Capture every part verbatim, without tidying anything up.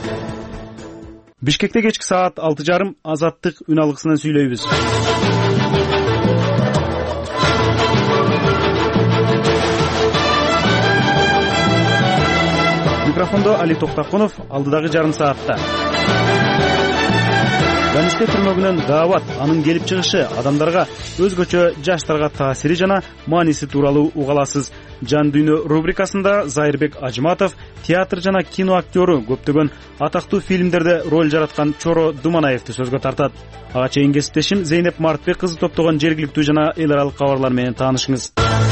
Бишкекте кечки саат алты жарым Азаттык үн алгысынан сүйлөйбүз. Микрофондо Али Токтакунов, алдыдагы жарым саатта. Ганисте түрмөгүнөн даават, анын келип чыгышы, адамдарга, өзгөчө жаштарга таасири жана мааниси тууралуу угаласыз. Жан дүйнө рубрикасында Зайырбек Ажматов, театр жана кино актёру, көптөгөн атактуу фильмдерде роль жараткан Чоро Думанаевди сөзгө тартат. Ага чейин кесиптешим Зейнеп Мартбек кызы топтогон жергиликтүү жана эл аралык кабарлар менен таанышыңыз.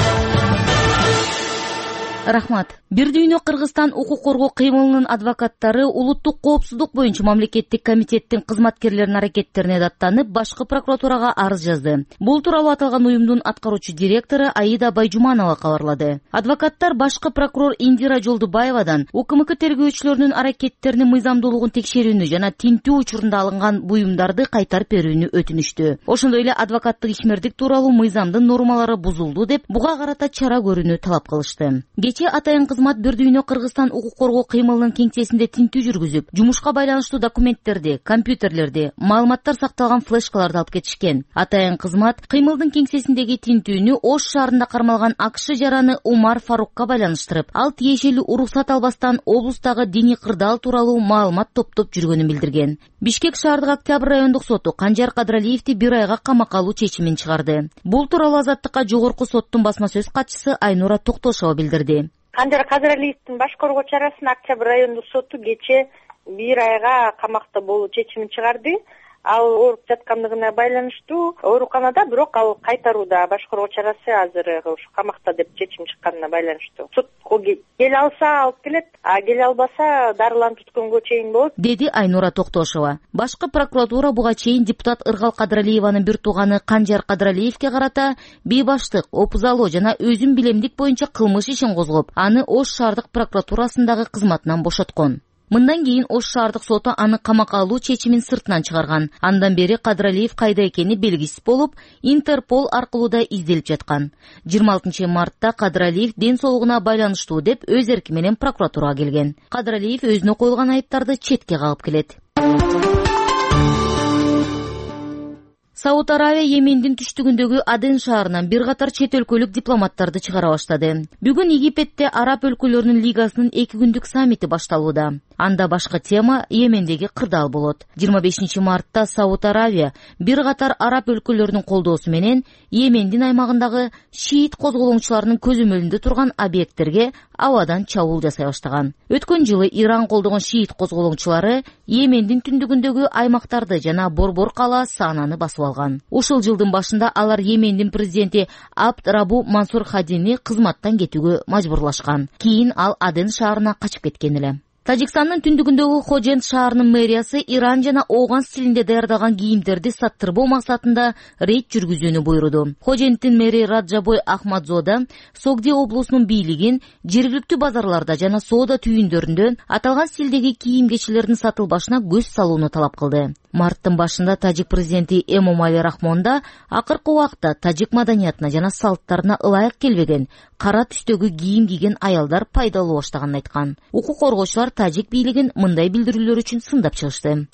Рахмат. Бир дүйнө Кыргызстан укук коргоо кыймылынын адвокаттары улуттук коопсуздук боюнча мамлекеттик комитеттин кызматкерлеринин аракеттерине даттанып, башкы прокуратурага арыз жазды. Бул тууралуу аталган уюмдун аткаруучу директору Аида Байжуманова кабарлады. Адвокаттар башкы прокурор Индира Жолдубаевадан УКМК тергөөчүлөрүнүн аракеттеринин мыйзамдуулугун текшерүүнү жана тинтүү учурунда алынган буюмдарды кайтарып берүүнү өтүнүштү. Ошондой эле адвокаттык ишмердик тууралуу мыйзамдын нормалары бузулду деп буга карата чара көрүүнү талап кылышты. Кечээ атайын кызмат Бир дүйнө Кыргызстан укук коргоо кыймылынын кеңсесинде тинтүү жүргүзүп, жумушка байланыштуу документтерди, компьютерлерди, маалыматтар сакталган флешкаларды алып кетишкен. Атайын кызмат кыймылдын кеңсесиндеги тинтүүнү Ош шаарында кармалган АКШ жараны Умар Фарукка байланыштырып, ал тиешелүү уруксат албастан облустагы диний кырдаал тууралуу маалымат топтоп жүргөнүн билдирген. Бишкек шаардык Октябрь райондук соту Канжар Кадралиевди бир айга камакка алуу чечимин чыгарды. Бул тууралуу Азаттыкка жогорку соттун басма сөз катчысы Айнура Токтошова билдирди. Канжар Кадралиевдин башкаруу чарасына Октябрь райондук соту кечээ бир айга камакта болуу чечимин чыгарды. Ал ооруп жаткандыгына байланыштуу ооруканада, бирок ал кайтарууда. Башкаруу чарасы азыр ушу камакта деп чечим чыкканына байланыштуу. Суд келе алса алып келет, а келе албаса дарыланып түшкөнгө чейин болот, деди Айнура Токтошова. Башкы прокуратура буга чейин депутат Ыргал Кадралиеванын бир тууганы Канжар Кадралиевге карата бейбаштык, опузалоо жана өзүн билемдик боюнча кылмыш ишин козгоп, аны Ош шаардык прокуратурасындагы кызматынан бошоткон. Мындан кийин Ош шаардык соту аны камакка алуу чечимин сыртынан чыгарган. Андан бери Кадралиев кайда экени белгисиз болуп, Интерпол аркылуу да изделип жаткан. жыйырма алтынчы мартта Кадралиев ден соолугуна байланыштуу деп өз эрки менен прокуратурага келген. Кадралиев өзүнө коюлган айыптарды четке кагып келет. Сауд Аравия Йемендин түштүгүндөгү Аден шаарынан бир катар чет өлкөлүк дипломаттарды чыгара баштады. Бүгүн Египетте Араб өлкөлөрүнүн лигасынын эки күндүк саммити башталууда. Анда башкы тема Йемендеги кырдаал болот. жыйырма бешинчи мартта Сауд Аравия бир катар араб өлкөлөрүнүн колдоосу менен Йемендин аймагындагы шиит козголоңчуларынын көзөмөлүндө турган объекттерге абадан чабуул жасай баштаган. Өткөн жылы Иран колдогон шиит козголоңчулары Йемендин түндүгүндөгү аймактарды жана Борбор калаа Сананы басып алган. Ушул жылдын башында алар Йемендин президенти Абд Рабу Мансур Хадини кызматтан кетүүгө мажбурлашкан. Кийин ал Аден шаарына качып кеткен эле. Тажикстандын түндүгүндөгү Хожент шаарынын мэриясы Иран жана Ооган стилинде даярдалган кийимдерди саттырбоо максатында рейд жүргүзүүнү буйруду. Хоженттин мэри Раджабой Ахмадзода Согди облусунун бийлигин жергиликтүү базарларда жана соода түйүндөрүндө аталган стилдеги кийим-кечилердин сатылбашына көз салууну талап кылды. Марттын башында тажик президенти Эмомали Рахмон да акыркы убакта тажик маданиятына жана салттарына ылайык келбеген кара түстөгү кийим кийген аялдар пайдалуу баштаганын айткан. Укук коргоочулар тажик бийлигин мындай билдирүүлөр үчүн сындап чыгышты.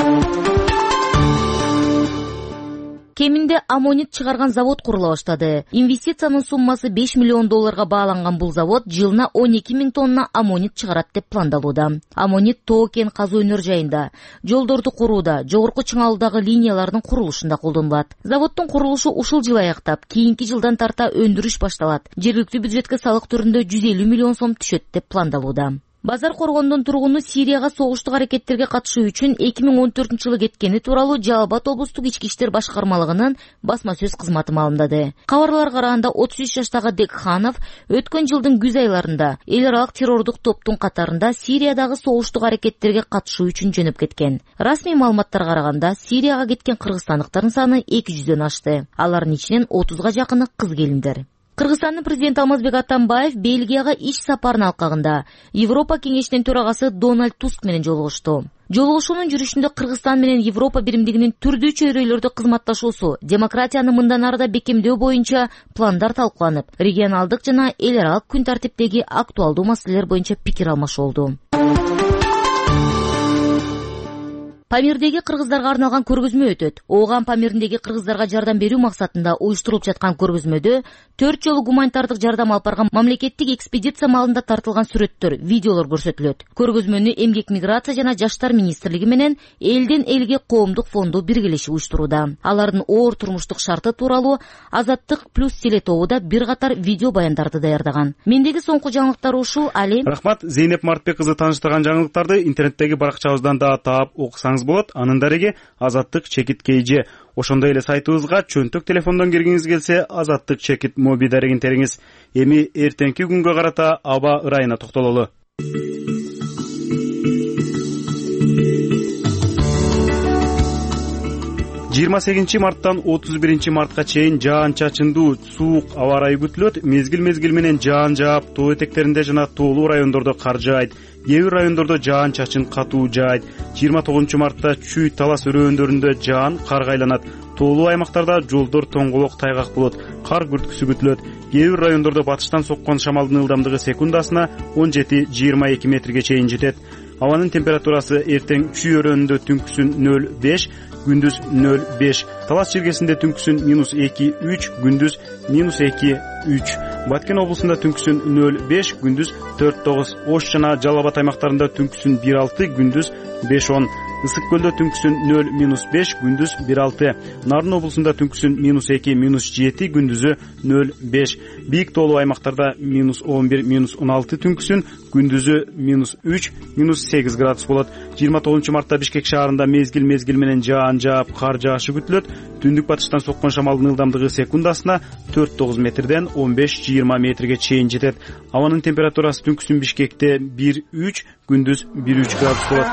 Кеминде аммонит чыгарган завод курула баштады. Инвестициянын суммасы беш миллион долларга бааланган бул завод жылына он эки миң тонна аммонит чыгарат деп пландалууда. Аммонит тоо кен казуу өнөр жайында, жолдорду курууда, жогорку чыңалуудагы линиялардын курулушунда колдонулат. Заводдун курулушу ушул жыл аяктап, кийинки жылдан тарта өндүрүш башталат. Жергиликтүү бюджетке салык түрүндө жүз элүү миллион сом түшөт деп пландалууда. Базар Коргондун тургуну Сирияга согуштук аракеттерге катышуу үчүн эки миң он төртүнчү жылы кеткени тууралуу Жалал Абад облустук ички иштер башкармалыгынын басма сөз кызматы маалымдады. Кабарларга караганда отуз үч жаштагы Декханов өткөн жылдын күз айларында эл аралык террордук топтун катарында Сириядагы согуштук аракеттерге катышуу үчүн жөнөп кеткен. Расмий маалыматтарга караганда Сирияга кеткен кыргызстандыктардын саны эки жүздөн ашты. Алардын ичинен отузга жакыны кыз келиндер. Кыргызстандын президенти Алмазбек Атамбаев Бельгияга иш сапарынын алкагында Европа кеңешинин төрагасы Дональд Туск менен жолугушту. Жолугушуунун жүрүшүндө Кыргызстан менен Европа биримдигинин түрдүү чөйрөлөрдө кызматташуусу, демократияны мындан арыда бекемдөө боюнча пландар талкууланып, регионалдык жана эл аралык күн тартиптеги актуалдуу маселелер боюнча пикир алмашуу болду. Памирдеги кыргыздарга арналган көргөзмө өтөт. Ооган Памирдеги кыргыздарга жардам берүү максатында уюштурулуп жаткан көргөзмөдө төрт жолу гуманитардык жардам алып барган мамлекеттик экспедиция маалында тартылган сүрөттөр, видеолор көрсөтүлөт. Көргөзмөнү Эмгек, миграция жана жаштар министрлиги менен Элден элге коомдук фонду биргелешип уюштурууда. Алардын оор турмуштук шарты тууралуу Азаттык плюс телетобуда бир катар видео баяндарды даярдаган. Мендеги соңку жаңылыктар ушул. Али. Рахмат. Зейнеп Мартбек кызы тааныштырган жаңылыктарды интернеттеги баракчабыздан да таап окусаңыз болот. Анын дареги Азаттык чекит кейжи. Ошондой эле сайтыбызга чөнтөк телефондон киргиңиз келсе, Азаттык чекит моби дарегин териңиз. Эми эртеңки күнгө карата аба ырайына токтололу. жыйырма сегизинчи марттан отуз биринчи мартка чейин жаан-чачындуу суук аба ырайы күтүлөт. Мезгил-мезгил менен жаан жаап, тоо этектеринде жана тоолуу райондордо кар жаайт. Кээ бир райондордо жаан-чачын катуу жаайт. жыйырма тогузунчу мартта Чүй Талас өрөөндөрүндө жаан карга айланат. Тоолуу аймактарда жолдор тоңголок тайгак болот. Кар күрткүсү күтүлөт. Кээ бир райондордо батыштан соккон шамалдын ылдамдыгы секундасына он жети жыйырма эки метрге чейин жетет. Абанын температурасы эртең Чүй өрөөнүндө түнкүсүн нөл беш, күндүз нөл беш. Талас чиркесинде түнкүсүн минус эки үч, күндүз минус эки үч. Баткен облусунда түнкүсүн нөл беш, күндүз төрт тогуз. Ош жана Жалал Абад аймактарында түнкүсүн бир алты, күндүз беш он. Ысык көлдө түнкүсүн нөл минус беш, күндүз бир алты. Нарын облусунда түнкүсүн минус эки, минус жети, күндүзү нөл беш. Бийик тоолуу аймактарда минус он бир, минус он алты түнкүсүн, күндүзү минус үч, минус сегиз градус болот. жыйырма тогузунчу мартта Бишкек шаарында мезгил-мезгил менен жаан жаап, кар жаашы күтүлөт. Түндүк батыштан соккон шамалдын ылдамдыгы секундасына төрт тогуз метрден он беш жыйырма метрге чейин жетет. Абанын температурасы түнкүсүн Бишкекте бир үч, күндүз бир үч градус болот.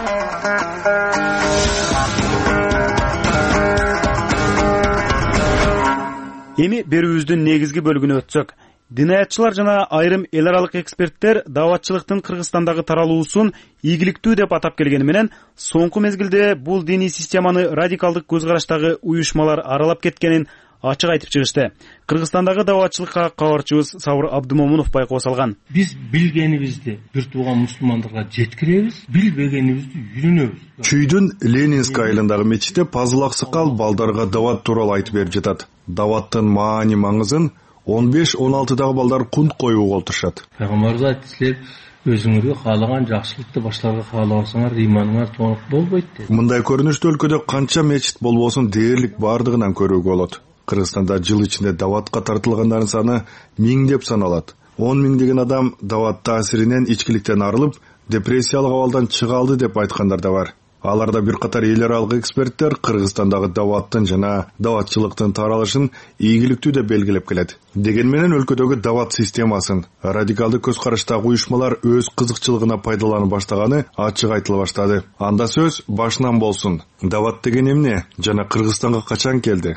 Эми берүүбүздүн негизги бөлүгүнө өтсөк, динаятчылар жана айрым эл аралык эксперттер дааватчылыктын Кыргызстандагы таралуусун ийгиликтүү деп атап келгени менен, соңку мезгилде бул диний системаны радикалдык көз караштагы уюшмалар аралап кеткенин ачык айтып чыгышты. Кыргызстандагы дааватчылыкка кабарчыбыз Сабыр Абдымомунов байкоо салган. Биз билгенибизди бир тууган мусулмандарга жеткиребиз, билбегенибизди үйрөнөбүз. Чүйдүн Ленинск айылындагы мечитте Пазыл Аксакал балдарга дават тууралуу айтып берип жатат. Даваттын маани маңызын он беш он алтыдагы балдар кунт коюуга олтурушат. Пайгамбарыбыз айтты, силер өзүңөргө каалаган жакшылыкты баштарга каалабасаңар, ыйманыңар тоңуп болбойт деп. Мындай көрүнүштүү өлкөдө канча мечит болбосун дээрлик бардыгынан көрүүгө болот. Кыргызстанда жыл ичинде даватка тартылгандардын саны миңдеп саналат. он миңдеген адам дават таасиринен ичкиликтен арылып, депрессиялык абалдан чыга алды деп айткандар да бар. Аларда бир катар эл аралык эксперттер Кыргызстандагы даваттын жана даватчылыктын таралышын ийгиликтүү деп белгилеп келет. Деген менен өлкөдөгү дават системасын радикалдык көз караштагы уюшмалар өз кызыкчылыгына пайдаланып баштаганы ачык айтыла баштады. Анда сөз башынан болсун. Дават деген эмне жана Кыргызстанга качан келди?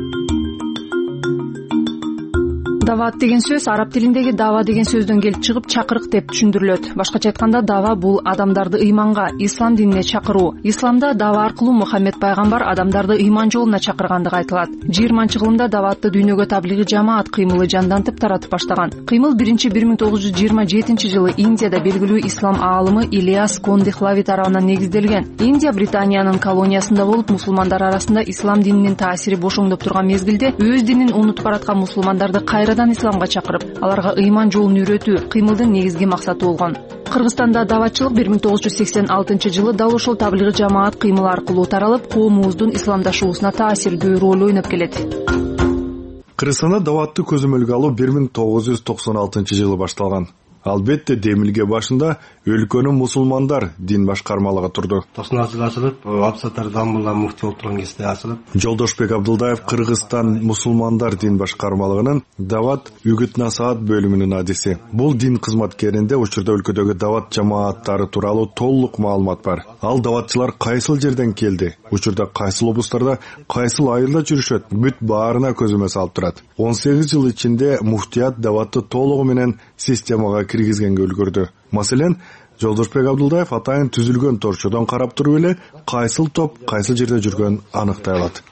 Дават деген сөз араб тилиндеги дава деген сөздөн келип чыгып чакырык деп түшүндүрүлөт. Башкача айтканда дава бул адамдарды ыйманга, ислам динине чакыруу. Исламда дава аркылуу Мухаммед пайгамбар адамдарды ыйман жолуна чакыргандыгы айтылат. жыйырманчы кылымда даватты дүйнөгө таблиги жамаат кыймылы жандантып таратып баштаган. Кыймыл биринчи бир миң тогуз жүз жыйырма жетинчи жылы Индияда белгилүү ислам аалымы Ильяс Кондихлави тарабынан негизделген. Индия Британиянын колониясында болуп, мусулмандар арасында ислам дининин таасири бошоңдоп турган мезгилде өз динин унутуп бараткан мусулмандарды кайра исламга чакырып, аларга ыйман жолун үйрөтүү кыймылдын негизги максаты болгон. Кыргызстанда даватчылык бир миң тогуз жүз сексен алтынчы жылы дал ошол таблиги жамаат кыймылы аркылуу таралып, коомубуздун исламдашуусуна таасирдүү роль ойноп келет. Кыргызстанда даватты көзөмөлгө алуу бир миң тогуз жүз токсон алтынчы жылы башталган. Албетте демилге башында өлкөнүн мусулмандар дин башкармалыгы турду. Токсон алтынчы жылы ачылып, Абсатар Дамбулла муфти болуп турган кезде ачылып. Жолдошбек Абдылдаев Кыргызстан мусулмандар дин башкармалыгынын дават үгүт насаат бөлүмүнүн адиси. Бул дин кызматкеринде учурда өлкөдөгү дават жамааттары тууралуу толук маалымат бар. Ал даватчылар кайсыл жерден келди, учурда кайсыл облустарда, кайсыл айылда жүрүшөт, бүт баарына көзөмөл салып турат. он сегиз жыл ичинде муфтият даватты толугу менен системага киргизгенге үлгүрдү. Маселен, Жолдошбек Абдылдаев атайын түзүлгөн торчодон карап туруп эле кайсыл топ кайсыл жерде жүргөнүн аныктай алат.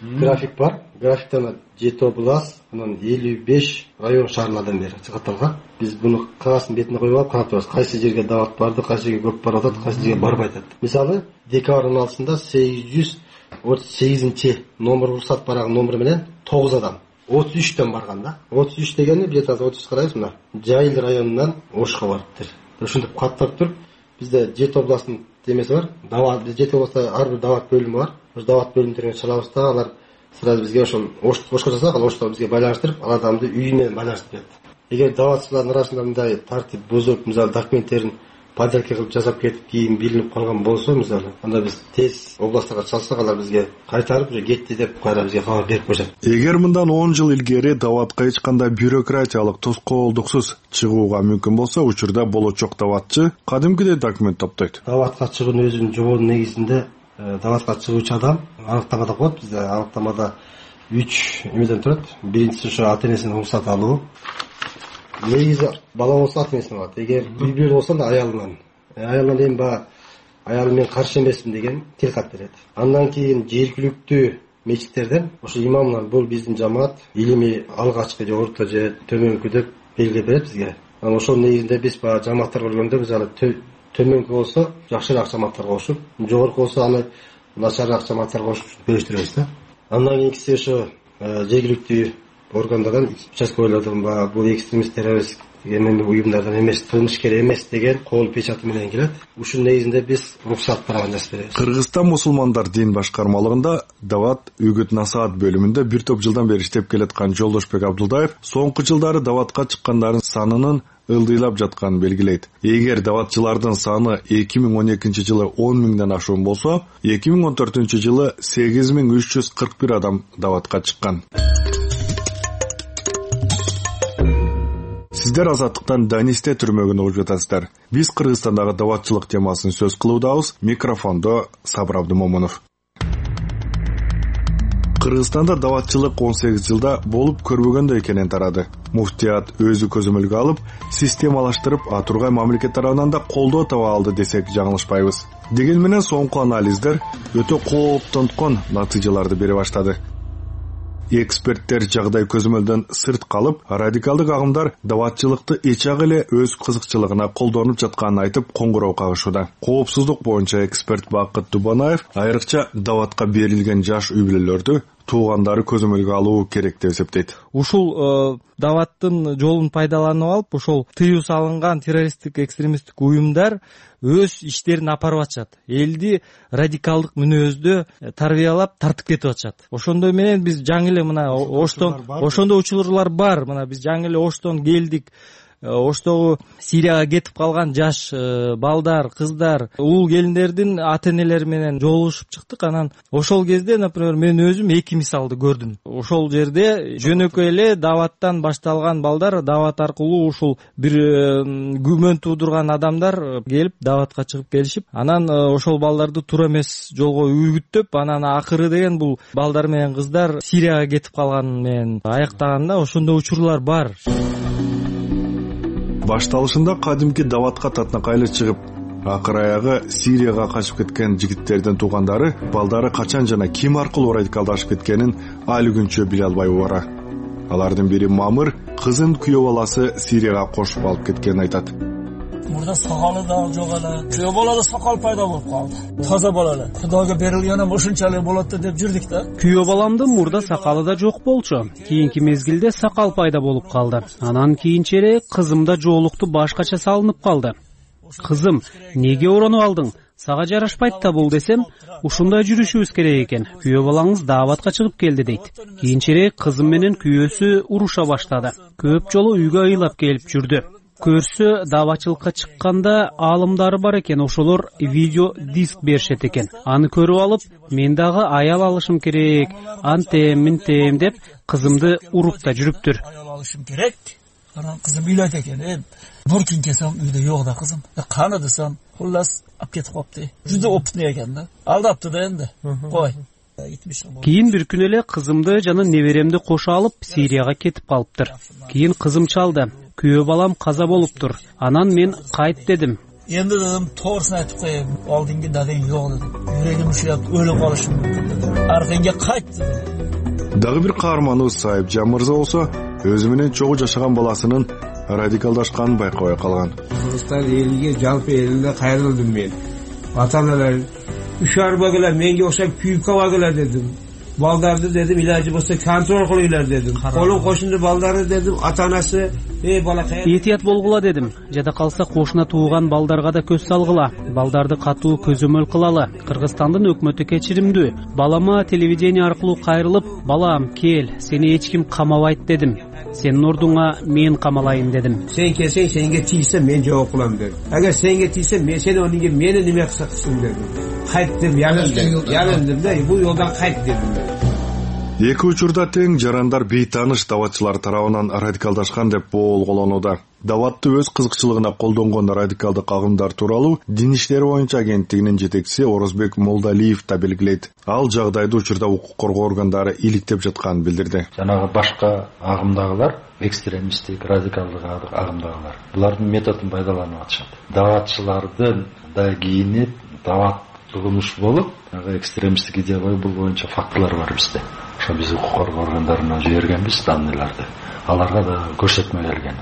график бар. Графиктен жеті облас, анан элүү беш район шаарlardan бери чыгатылган. Биз буну кагаздын бетине коюп алып карап турабыз. Кайсы жерге дават барды, кайсы жерге көп барып атат, кайсы жерге барбай атат. Мисалы, декабрь он алтысында сегиз жүз отуз сегизинчи номер уруксат бараган номер менен тогуз адам отуз үчтөн барган да. отуз үч дегени бир отуз үч карайбыз мына. Жайыл районунан Ошко барыптыр. Ошентип каттап туруп, бизде жети областын темеси бар. Дават, биз жети областа ар бир дават бөлүмү бар. Ош дават бөлүмдөрүнө чыгабыз да, алар сразу бизге ошол Ошко жасак, ал Ошто бизге байланыштырып, ал адамды үйү менен байланыштырып берет. Эгер даватчылардын арасында мындай тартип бузуп, мисалы документтерин подделка кылып жасап кетип, кийин билинип калган болсо, мисалы, анда биз тез областтарга чалсак, алар бизге кайтарып, уже кетти деп кайра бизге кабар берип коюшат. Эгер мындан он жыл илгери даватка эч кандай бюрократиялык тоскоолдуксуз чыгууга мүмкүн болсо, учурда болочок даватчы кадимкидей документ топтойт. Даватка чыгуунун өзүнүн жобонун негизинде даватка чыгуучу адам аныктамада коет. Бизде аныктамада үч эмеден турат. Биринчиси ошо ата энесинин уруксаты алуу. Негизи бала болсо ата энесинен алат. Эгер үй-бүлө болсо да аялынан. Аялынан эми баягы аялым мен каршы эмесмин деген тил кат берет. Андан кийин жергиликтүү мечиттерден ошо имамдар бул биздин жамаат илимий алгачкы же орто же төмөнкү деп белгиле берет бизге. Анан ошол негизинде биз баягы жамааттар көргөндө мисалы төмөнкү болсо жакшыраак жамааттарга кошуп, жогорку болсо аны начарыраак жамааттарга кошуп бөлүштүрөбүз да. Андан кийинкиси ошо жергиликтүү органдардан участкалардан баягы бул экстремист террорист эми уюмдардан эмес, кылмышкер эмес деген кол печаты менен келет. Ушунун негизинде биз уруксат барган жазып беребиз. Кыргызстан мусулмандар дин башкармалыгында дават үгүт насаат бөлүмүндө бир топ жылдан бери иштеп келаткан Жолдошбек Абдулдаев соңку жылдары даватка чыккандардын санынын ылдыйлап жатканын белгилейт. Эгер даватчылардын саны эки миң он экинчи жылы он миңден ашуун болсо, эки миң он төртүнчү жылы сегиз миң үч жүз кырк бир адам даватка чыккан. Сиздер Азаттыктан Данисте түрмөгүн угуп жатасыздар. Биз Кыргызстандагы даватчылык темасын сөз кылуудабыз. Микрофондо Сабыр Абдымомунов. Кыргызстанда даватчылык он сегиз жылда болуп көрбөгөндөй экенин тарады. Муфтият өзү көзөмөлгө алып, системалаштырып, атургай мамлекет тарабынан да колдоо таба алды десек жаңылышпайбыз. Деген менен соңку анализдер өтө кооптонткон натыйжаларды бере баштады. Эксперттер жагдай көзөмөлдөн сырт калып, радикалдык агымдар даватчылыкты эчак эле өз кызыкчылыгына колдонуп жатканын айтып коңгуроо кагышууда. Коопсуздук боюнча эксперт Бакыт Дубанаев айрыкча даватка берилген жаш үй-бүлөлөрдү туугандары көзөмөлгө алуу керек деп эсептейт. Ушул даваттын жолун пайдаланып алып, ошол тыюу салынган террористтик экстремисттик уюмдар өз иштерин апарып атышат. Элди радикалдык мүнөздө тарбиялап тартып кетип атышат. Ошондой менен биз жаңы эле мына Оштон, ошондой учурлар бар. Мына биз жаңы эле Оштон келдик. Оштогу Сирияга кетип калган жаш балдар, кыздар, уул келиндердин ата энелери менен жолугушуп чыктык. Анан ошол кезде, например, мен өзүм эки мисалды көрдүм. Ошол жерде жөнөкөй эле даваттан башталган балдар дават аркылуу ушул бир күмөн туудурган адамдар келип даватка чыгып келишип, анан ошол балдарды туура эмес жолго үгүттөп, анан акыры деген бул балдар менен кыздар Сирияга кетип калган менен аяктаганда ошондой учурлар бар. Башталышында кадимки даватка татнакайлы чыгып, акыр аягы Сирияга качып кеткен жигиттердин туугандары балдары качан жана ким аркылуу радикалдашып кеткенин али күнчө биле албай бара. Алардын бири Мамыр кызын күйөө баласы Сирияга кошуп алып кеткенин айтат. Мурда сакалы да жок эле. Күйөө балада сакал пайда болуп калды. Таза бала эле. Кудайга берилгенин ошончалык болот деп жүрдүк да. Күйөө баламдын мурда сакалы да жок болчу. Кийинки мезгилде сакал пайда болуп калды. Анан кийинчерээк кызымда жоолукту башкача салынып калды. Кызым, неге оронуп алдың? Сага жарашпайт да бул десем, ушундай жүрүшүбүз керек экен. Күйөө балаңыз даватка чыгып келди дейт. Кийинчерээк кызым менен күйөөсү уруша баштады. Көп жолу үйгө ыйлап келип жүрдү. Көрсө даватчылыкка чыкканда аалымдары бар экен, ошолор видео диск беришет экен. Аны көрүп алып, мен дагы аял алышым керек, антем, минтем деп кызымды уруп да жүрүптүр. Аял алышым керек. Анан кызым үйлөт экен. Бир күн келсем үйдө жок да кызым. Каны десем, хуллас алып кетип калыптı. Жүзү опытный экен да. Алдапты да энди. Кой. Кийин бир күн эле кызымды жана неберемди кошо алып Сирияга кетип калыптыр. Кийин кызым чалды. Күйөө балам каза болуптур. Анан мен кайт дедим. endi dedim to'g'risini aytib qo'yay, oldingi dadang yo'q dedim, yuragim ushlab o'lib qolishim mumkin dedim, orqangga qayt dedim. Дагы бир каарманыбыз Сайып Жан мырза болсо өзү менен чогуу жашаган баласынын радикалдашканын байкабай калган. Кыргызстан элиге, жалпы элине кайрылдым мен. Ата-аналар үч арбагыла менге окшоп күйүп калгыла дедим. Балдарды dedim ilacı болсо контроль кылыйлар dedim. Колун кошунду балдары dedim, ата-анасы ey бала кайра. Этият болгула dedim. Жада калса кошуна тууган балдарга да көз салгыла. Балдарды катуу көзөмөл кылалы. Кыргызстандын өкмөтү кечиримдүү. Балама телевидение аркылуу кайрылып, балам кел, сени эч ким камабайт dedim. Senin orduңа мен камалайын dedim. Sen kelsen senге тийсе мен жооп кылам dedim. Agar senге тийсе мен сен онуңга мени неме кылса кылсын dedim. Кайт деп ялындым. Ялындым да, бул жолдан кайт dedim. Эки учурда тең жарандар бейтаныш даватчылар тарабынан радикалдашкан деп боолголонууда. Даватты өз кызыкчылыгына колдонгон радикалдык агымдар тууралуу Дин иштери боюнча агенттигинин жетекчиси Орозбек Молдалиев да белгилейт. Ал жагдайды учурда укук коргоо органдары иликтеп жатканын билдирди. Жанагы башка агымдагылар, экстремисттик, радикалдык агымдагылар, булардын методун пайдаланып атышат. Даватчылардын да кийинип, дават тугунуш болуп, экстремисттик идея бул боюнча фактылар бар бизде. Ошо биз укук коргоо органдарына жибергенбиз данныйларды. Аларга да көрсөтмө келген.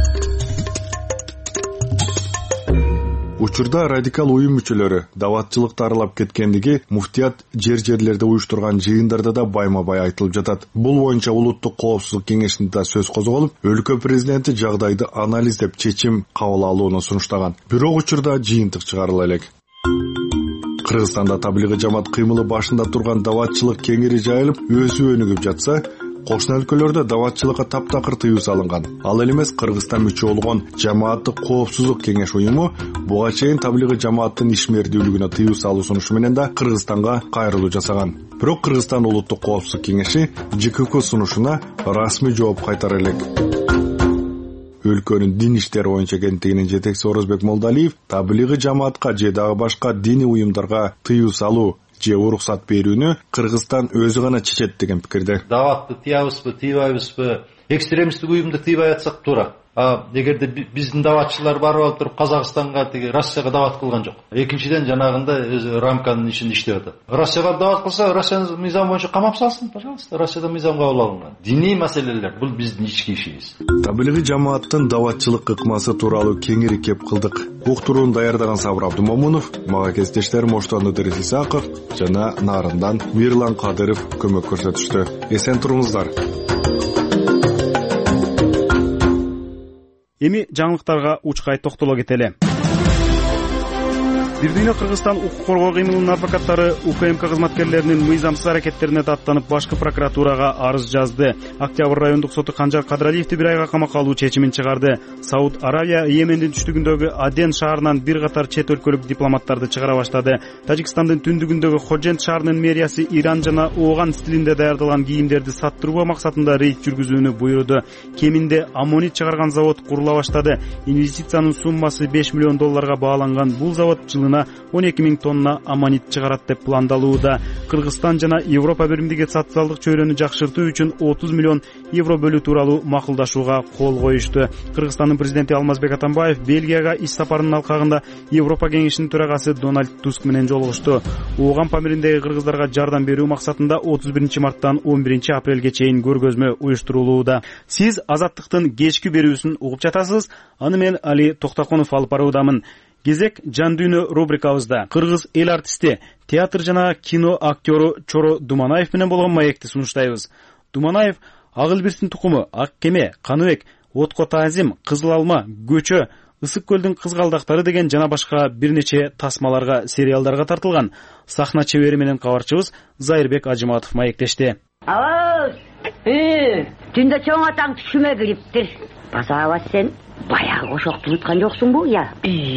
Учурда радикал уюм мүчөлөрү даватчылыкты аралап кеткендиги муфтият жер-жерлерде уюштурган жыйындарда да байма-бай айтылып жатат. Бул боюнча улуттук коопсуздук кеңешинде да сөз козголуп, өлкө президенти жагдайды анализдеп чечим кабыл алууну сунуштаган. Бирок учурда жыйынтык чыгарыла элек. Кыргызстанда таблиги жамаат кыймылы башында турган даватчылык кеңири жайылып, өсүп өнүгүп жатса, кошуна өлкөлөрдө даватчылыкка таптакыр тыюу салынган. Ал эле эмес, Кыргызстан мүчө болгон Жамааттык коопсуздук кеңеш уюму буга чейин таблиги жамааттын ишмердүүлүгүнө тыюу салуу сунушу менен да Кыргызстанга кайрылуу жасаган. Бирок Кыргызстан улуттук коопсуздук кеңеши ЖКК сунушуна расмий жооп кайтара элек. Өлкөнүн дин иштери боюнча агенттигинин жетекчиси Орозбек Молдалиев таблиги жамаатка же дагы башка диний уюмдарга тыюу салуу же уруксат берүүнү Кыргызстан өзү гана чечет деген пикирде. Даватты тыябызбы, тыйбайбызбы, экстремисттик уюмду тыйбай атсак туура. А эгерде биздин даватчылар барып алып туруп Казакстанга, тиги Россияга дават кылган жок. Экинчиден жанагында өзү рамканын ичинде иштеп атат. Россияга дават кылса, Россиянын мыйзамы боюнча камап салсын, пожалуйста. Россияда мыйзам кабыл алынган. Диний маселелер бул биздин ички ишибиз. Таблиги жамааттын даватчылык ыкмасы тууралуу кеңири кеп кылдык. Уктурууну даярдаган Сабыр Абдумомунов, мага кесиптештерим Оштон Ыдырыс Исаков жана Нарындан Мирлан Кадыров көмөк көрсөтүштү. Эсен туруңуздар. Эми жаңылыктарга учкай токтоло кетели. Бир дүйнө Кыргызстан укук коргоо кыймылынын адвокаттары УКМК кызматкерлеринин мыйзамсыз аракеттерине даттанып башкы прокуратурага арыз жазды. Октябрь райондук соту Канжар Кадыралиевди бир айга камакка алуу чечимин чыгарды. Сауд Аравия Йемендин түштүгүндөгү Аден шаарынан бир катар чет өлкөлүк дипломаттарды чыгара баштады. Тажикстандын түндүгүндөгү Ходжент шаарынын мэриясы Иран жана Ооган стилинде даярдалган кийимдерди саттыруу максатында рейд жүргүзүүнү буйруду. Кеминде аммонит чыгарган завод курула баштады. Инвестициянын суммасы беш миллион долларга бааланган бул завод жылына он эки миң тонна аммонит чыгарат деп пландалууда. Кыргызстан жана Европа биримдиги социалдык чөйрөнү жакшыртуу үчүн отуз миллион евро бөлүү тууралуу макулдашууга кол коюшту. Кыргызстандын президенти Алмазбек Атамбаев Бельгияга иш сапарынын алкагында Европа кеңешинин төрагасы Дональд Туск менен жолугушту. Ооган Памириндеги кыргыздарга жардам берүү максатында отуз биринчи марттан он биринчи апрелге чейин көргөзмө уюштурулууда. Сиз Азаттыктын кечки берүүсүн угуп жатасыз. Аны мен Али Токтоконов алып баруудамын. Кезек жан дүйнө рубрикабызда кыргыз эл артисти, театр жана кино актёру Чоро Думанаев менен болгон маекти сунуштайбыз. Думанаев Ак Элбирстин тукуму, Ак Кеме, Каныбек, Отко Таазим, Кызыл Алма, Көчө, Ысык көлдүн кызгалдактары деген жана башка бир нече тасмаларга, сериалдарга тартылган. Сахна чебери менен кабарчыбыз Зайырбек Ажыматов маектешти. Алыс, э, түндө чоң атаң түшүмө кириптир. Басаба сен баягы ошокту уnuткан жоксуңбу, я?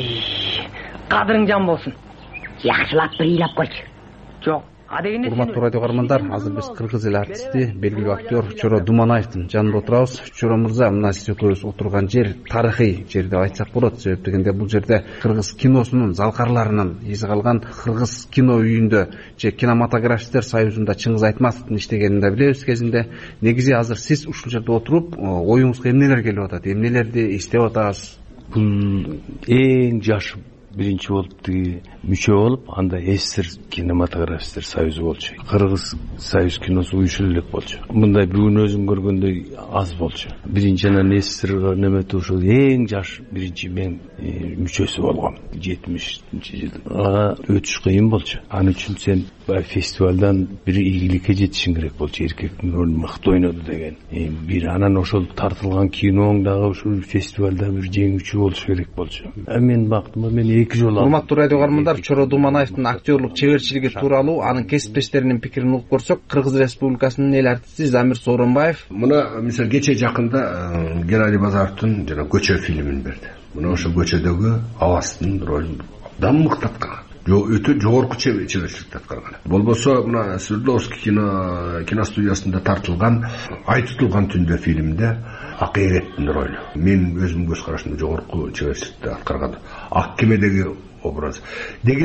Кадырың жан болсун. Жакшылап бир ыйлап койчу. Жок. Урматтуу радио каармандар, азыр биз кыргыз эл артисти, белгилүү актер Чоро Думанаевдин жанында отурабыз. Чоро мырза, мына сиз экөөбүз отурган жер тарыхый жер деп айтсак болот. Себеп дегенде бул жерде кыргыз киносунун залкарларынын изи калган, кыргыз кино үйүндө же кинематографисттер союзунда Чыңгыз Айтматовдун иштегенин да билебиз кезинде. Негизи азыр сиз ушул жерде отуруп, оюңузга эмнелер келип атат, эмнелерди иштеп атасыз? Бул эң жаш биринчи болуп тиги мүчө болуп, анда эсир кинематографисттер союзу болчу. Кыргыз союз киносу уюшулуп элек болчу. Мындай бүгүн өзүң көргөндөй аз болчу. Биринчи анан эсир неметип ушул эң жаш биринчи мен мүчөсү болгом. жетимишинчи жылы. Ага өтүш кыйын болчу. Ал үчүн сен фестивалдан бир ийгиликке жетишиң керек болчу. Эркектин ролун мыкты ойноду деген. Бир анан ошол тартылган киноң дагы ушул фестивалда бир жеңүүчү болуш керек болчу. А мен бактым, мен эки жолу. Урматтуу радио каармандар, Чоро Думанаевдин актерлук чеберчилиги тууралуу анын кесиптештеринин пикирин угуп көрсөк, Кыргыз Республикасынын эл артисти Замир Сооронбаев мына мисалы кече жакында Геннадий Базаровдун жана Көчө фильмин берди. Мына ошол көчөдөгү Авастын ролун абдан мыкты аткарган. Өтө жогорку чеберчиликти аткарган. Болбосо мына Свердловский кино киностудиясында тартылган Ай тутулган түндө фильминде Акыйреттин ролу. Мен өзүмдүн көз карашымда жогорку чеберчиликти аткарган. Ак кемедеги образ. Деги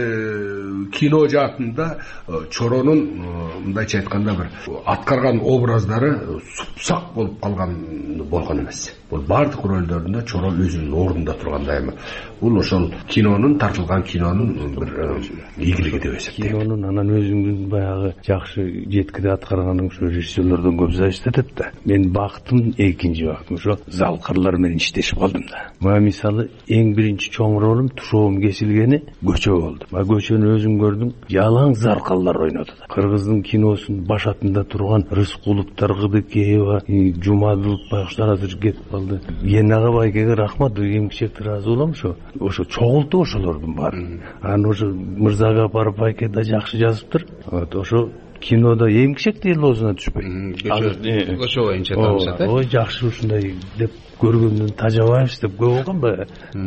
эле кино жаатында Чоронун мындайча айтканда бир аткарган образдары супсак болуп калган болгон эмес. Бул бардык ролдорунда Чоро өзүнүн ордунда тургандай эми. Бул ошол кинонун тартылган кинонун бир ийгилиги деп эсептейм. Кинонун анан өзүңдүн баягы жакшы жеткиде аткарганың ушу режиссерлордон көп зависетет да. Мен бактым, экинчи бактым ошо залкарлар менен иштешип калдым да. Мага мисалы эң биринчи чоң ролум тушоом кесилгени Көчө болду. Мага Көчөнү өзүң көрдүң, жалаң заркалдар ойноду да. Кыргыздын киносунун башатында турган Рыскуловдор, Кыдыкеева, Жумадылов байкуштар азыр кетип калды. Енага байкеге рахмат, эмгичекти ыраазы болом ошо. Ошо чогулту ошолордун баары. Анан ошо Мырзага барып байке да жакшы жазыптыр. Вот ошо кинода эмгичек дел оозуна түшпөй. Көчө боюнча таанышат. Ой, жакшы ушундай деп көргөндөн Тажабаев деп көп болгон ба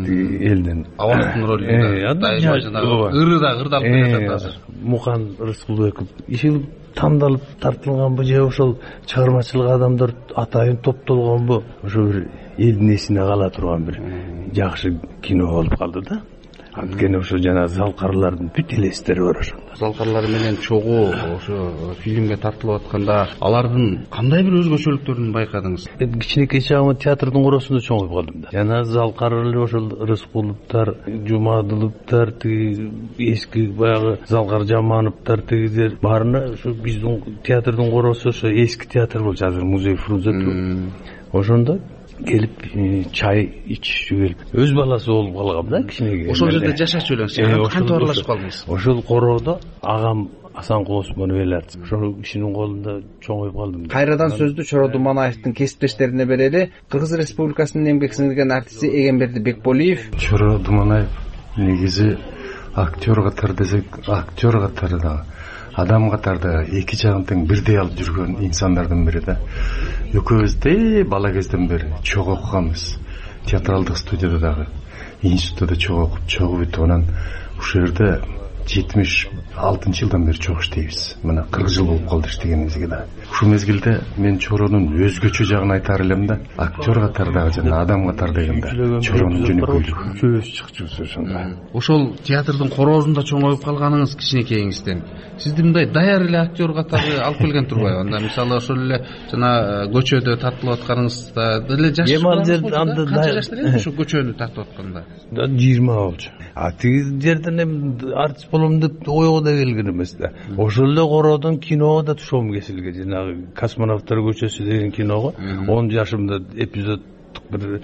элден. Авастын ролунда. Ырыда, ырдалып келатат азыр. Мухан Рыскулбеков иши тандалып тартылганбы же ошол чыгармачылык адамдар атайын топтолгонбу? Ошо бир элдин эсине кала турган бир жакшы кино болуп калды да. Анткени ошо жана залкарлардын бүт элестери бар ошондо. Залкарлар менен чогуу ошо фильмге тартылып атканда алардын кандай бир өзгөчөлүктөрүн байкадыңыз? Кичинекей чагымда театрдын коросунда чоңоюп калдым да. Жана залкарлар ошол Рыскуловдор, Жумадыловдор, тиги эски баягы Залкар Жамановдор тигилер баарына ошо биздин театрдын коросу ошо эски театр болчу, азыр музей Фрунзе турат. Ошондо келип чай ичишүү келип өз баласы болуп калгам да кичинекей. Ошол жерде жашачу элеңиз. Кантип аралашып калдыңыз? Ошол короодо агам Асанкул Осмонов эл артист. Ошол кишинин колунда чоңоюп калдым. Кайрадан сөздү Чоро Думанаевдин кесиптештерине берели. Кыргыз Республикасынын эмгек сиңирген артисти Эгемберди Бекболиев. Чоро Думанаев негизи актер катары десек, актер катары да адам катарда эки жагын тең бирдей алып жүргөн инсандардын бири да. Экөөбүз да бала кезден бери чогуу окуганбыз. Театралдык студияда дагы, институтта чогуу окуп, чогуу бүтүп анан ушул жерде жетимиш алтынчы жылдан бери чогуу иштейбиз. Мына кырк жыл болуп калды иштегенибизге да. Ушул мезгилде мен Чоронун өзгөчө жагын айтар элем да. Актер катарда жана адам катары дегенде Чоронун жөнөкөйлүгү чөбөс чыкчусу ошондой. Ошол театрдын короосунда чоңоюп калганыңыз кичинекейиңизден сизди мындай даяр эле актер катары алып келген турбайбы? Анда мисалы ошол эле жана Көчөдө тартылып атканыңызда деле жаш. Канча жашта эле ошо Көчөнү тартып атканда? жыйырма болчу. А тиги жерден эми артист болом деп ойго да келген эмес да. Ошол эле короодон киного да тушоом кесилген. Жанагы Космонавттар көчөсү деген киного он жашымда эпизоддук бир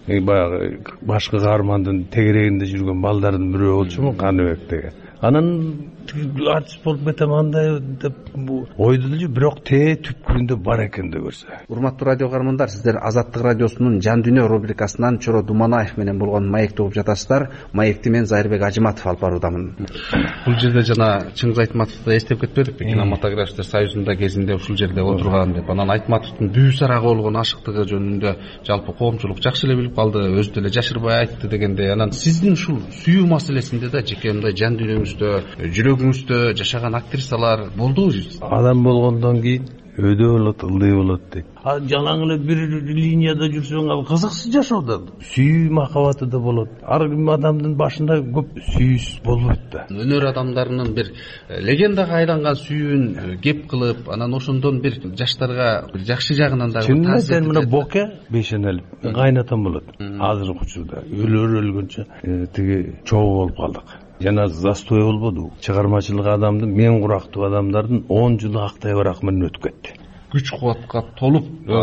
баягы башкы каармандын тегерегинде жүргөн балдардын бирөө болчумун, Каныбек деген. Анан артист болуп кетем андай деп ойду эле, бирок тээ түпкүрүндө бар экенди көрсө. Урматтуу радио каармандар, сиздер Азаттык радиосунун Жан дүйнө рубрикасынан Чоро Думанаев менен болгон маекти угуп жатасыздар. Маекти мен Зайырбек Ажыматов алып баруудамын. Бул жерде жана Чыңгыз Айтматовду эстеп кетпедикпи? Кинематографисттер союзунда кезинде ушул жерде отурган деп. Анан Айтматовдун дүү сарагы болгон ашыктыгы жөнүндө жалпы коомчулук жакшы эле билип калды, өзү деле жашырбай айтты дегенде. Анан сиздин ушул сүйүү маселесинде да жеке мындай жан дүйнөңүздө, жүрөгүңүздө жашаган актрисалар болдубу? Адам болгондон кийин өйдө болот, ылдый болот дейт. А жалаң эле бир линияда жүрсөң ал кызыксыз жашоодо. Сүйүү махабаты да болот. Ар ким адамдын башында көп сүйүүс болбойт да. Өнөр адамдарынын бир легендага айланган сүйүүн кеп кылып, анан ошондон бир жаштарга бир жакшы жагынан да чынында сен мына боке бешенелип кайнатам болот. Азыркы учурда өлөр өлгөнчө тиги чогуу болуп калдык. Жана застой болбоду. Чыгармачылык адамдын, мен курактуу адамдардын он жылы актай барак менен өтүп кетти. Күч кубатка толуп,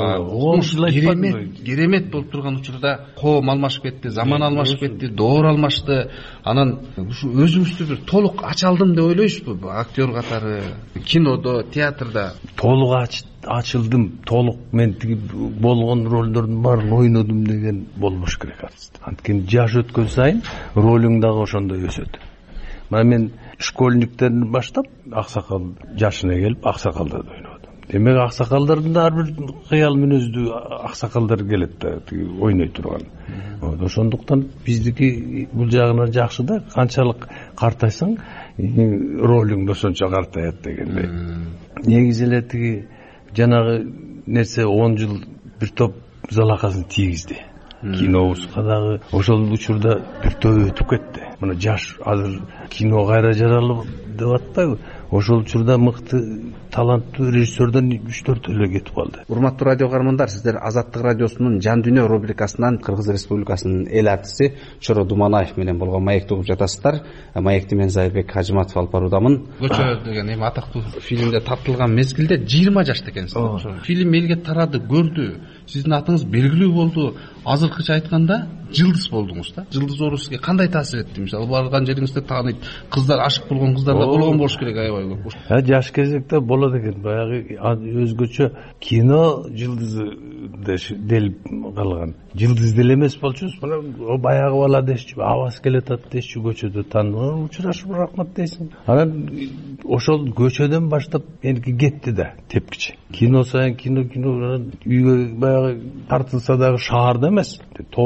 керемет, керемет болуп турган учурда коом алмашып кетти, заман алмашып кетти, доор алмашты. Анан ушу өзүңүздү бир толук ача алдым деп ойлойсузбу? Актер катары, кинодо, театрда толук ачылдым, толук мен тиги болгон ролдордун баарын ойнодум деген болбош керек артист. Анткени жаш өткөн сайын ролуң дагы ошондой өсөт. Мына мен школьниктерден баштап аксакал жашына келип аксакалдарды ойнодум. Демек аксакалдардын да ар бир кыял мүнөздүү аксакалдар келет да тиги ойной турган. Ошондуктан биздики бул жагынан жакшы да, канчалык картайсаң ролуң да ошончо картаят дегендей. Негизи эле тиги жанагы нерсе он жыл бир топ залакасын тийгизди. Кинобузга дагы ошол учурда бир топ өтүп кетти. Мына жаш азыр кино кайра жаралып деп атпайбы? Ошол учурда мыкты таланттуу режиссерден үч төрт эле кетип калды. Урматтуу радио каармандар, сиздер Азаттык радиосунун Жан дүйнө рубрикасынан Кыргыз Республикасынын эл артисти Чоро Думанаев менен болгон маекти угуп жатасыздар. Маекти мен Зайырбек Ажыматов алып баруудамын. Көчө деген эми атактуу фильмде тартылган мезгилде жыйырма жашта экенсиз. Фильм элге тарады, көрдү. Сиздин атыңыз белгилүү болду. Азыркыча айтканда жылдыз болдуңуз да. Жылдыз оору сизге кандай таасир этти? Мисалы барган жериңизде тааныйт кыздар, ашык болгон кыздар да болгон болуш керек аябай көп. Ha жаш кезекте болот экен. Баягы өзгөчө кино жылдызы делип калган. Жылдыз деле эмес болчубуз. Мына баягы бала дешчү, абас келатат дешчү, көчөдө таанып, учурашып рахмат дейсиң. Анан ошол көчөдөн баштап эники кетти да, тепкичи. Кино сайын кино кино үйгө баягы тартылса дагы шаарда эмес,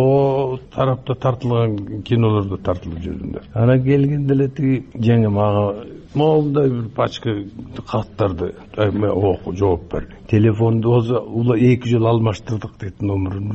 то тарапта тартылган кинолордо тартылып жүрдүмдөр. Анан келгенде эле тиги жеңим ага моундай бир пачка каттарды оку жооп берди. Телефонду ула эки жыл алмаштырдык дейт номерин.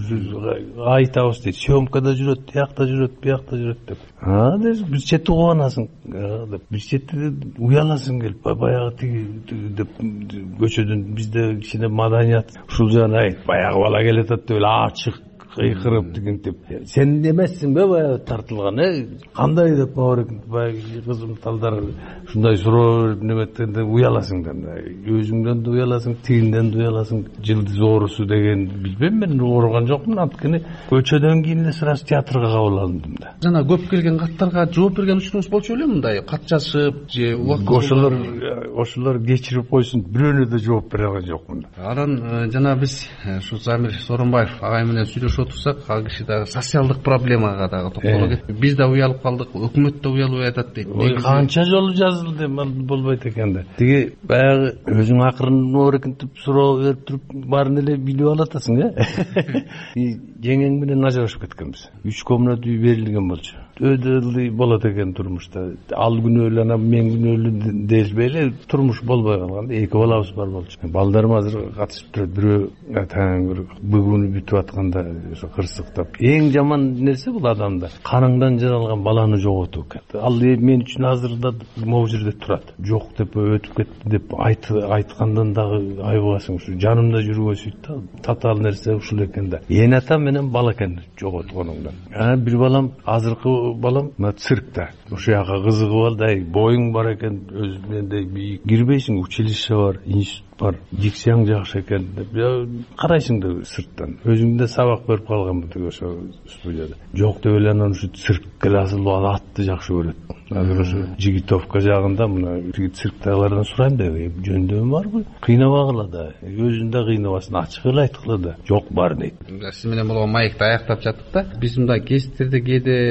Айтабыз дейт, съемкада жүрөт, тиякта жүрөт, биякта жүрөт деп. А, бир чети кубанасың деп, бир чети уяласың келип, баягы тиги деп көчөдөн бизде кичине маданият ушул жагына айт, баягы бала келатат деп эле ачык кыйкырып деген деп. Сен эмессиң бе баягы тартылган, э? Кандай деп баары баягы кызым талдар ушундай суроо неметкенде уяласың да. Өзүңдөн да уяласың, тигинден да уяласың. Жылдыз оорусу деген билбейм, мен ооруган жокмун, анткени көчөдөн кийин эле сразу театрга кабыл алындым да. Жана көп келген каттарга жооп берген учуруңуз болчу белем, мындай кат жазып же убакыт ошолор ошолор кечирип койсун, бирөөнө да жооп бере алган жокмун. Анан жана биз ушу Замир Сооронбаев агай менен сүйлөшүп отурсак, ал киши дагы социалдык проблемага дагы токтоло кетти. Биз да уялып калдык, өкмөт да уялып атат дейт. Канча жолу жазылды, болбойт экен да. Тиги баягы өзүң акырын орекинтип суроо берип туруп баарын эле билип алатасың, э? Жеңең менен ажырашып кеткенбиз. үч комнат үй берилген болчу. Өйдө болот экен турмушта. Ал күнөөлүү, анан мен күнөөлүү делбей эле турмуш болбой калган. Эки балабыз бар болчу. Балдарым азыр катышып турат. Бирөө таң бүгүнү бүтүп атканда кырсыктап. Эң жаман нерсе бул адамда каныңдан жаралган баланы жоготуу экен. Ал мен үчүн азыр да могу жерде турат. Жок деп өтүп кетти деп айткандан дагы айбагасың. Ушу жанымда жүрбөйсүйт да. Татаал нерсе ушул экен да. Эне ата менен бала экен жоготконуңдан. А бир балам азыркы балам мына циркта. Ошол жака кызыгып алды. Ай, боюң бар экен, өзүндөй бийик. Кирбейсиң, училище бар, институт бар. Диксияң жакшы экен деп карайсың да сырттан. Өзүңдө сабак берип калганмын тиги ошо студияда. Жок деп эле анан ушу цирк классыл атты жакшы көрөт. Азыр ошо Жигитовка жагында мына тиги цирктагылардан сурайм да, жөндөмү барбы? Кыйнабагыла да, өзүндө кыйнабасын, ачык эле айткыла да. Жок бар дейт. Сиз менен болгон маекти аяктап жаттык да. Биз мындай кесиптерде кээде укпай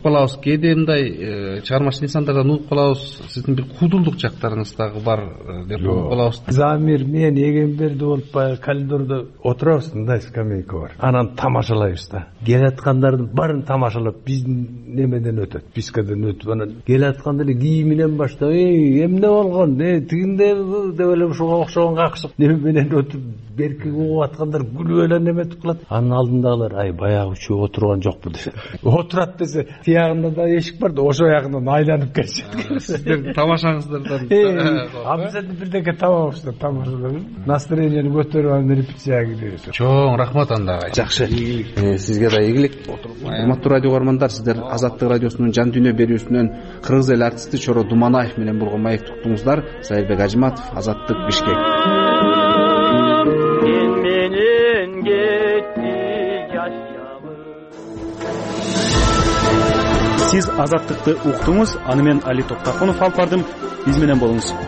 калабыз, кээде мындай чыгармачыл инсандардан угуп калабыз, сиздин бир куудулдук жактарыңыз дагы бар деп угуп калабыз. Замир мен эгемберде болуп баягы коридордо отурабыз, мындай скамейка бар. Анан тамашалайбыз да. Келаткандардын баарын тамашалап, биздин немеден өтөт, пискадан өтүп, анан келатканда эле кийиминен баштап, эй, эмне болгон, э, тигинде деп эле ушуга окшогон какшык неме менен өтүп, берки угуп аткандар күлүп эле неметип калат. Анын алдындагылар, ай, баягы үчөө отурган жокпу десе. Отурат десе, тиягында да эшик бар да, ошо ягынан айланып келишет. Сиздердин тамашаңыздардан. А биз эми бирдеке табабыздар, тамашалап. Настроениени көтөрүп анан репетицияга киребиз. Чоң рахмат анда. Жакшы. Сизге да ийгилик. Урматтуу радио көрөрмандар, сиздер Азаттык радиосунун Жан дүйнө берүүсүнөн кыргыз эл артисти Чоро Думанаев менен болгон маекти уктуңуздар. Зайырбек Ажыматов, Азаттык, Бишкек. Сиз Азаттыкты уктуңуз, аны мен Али Токтакунов алып бардым. Биз менен болуңуз.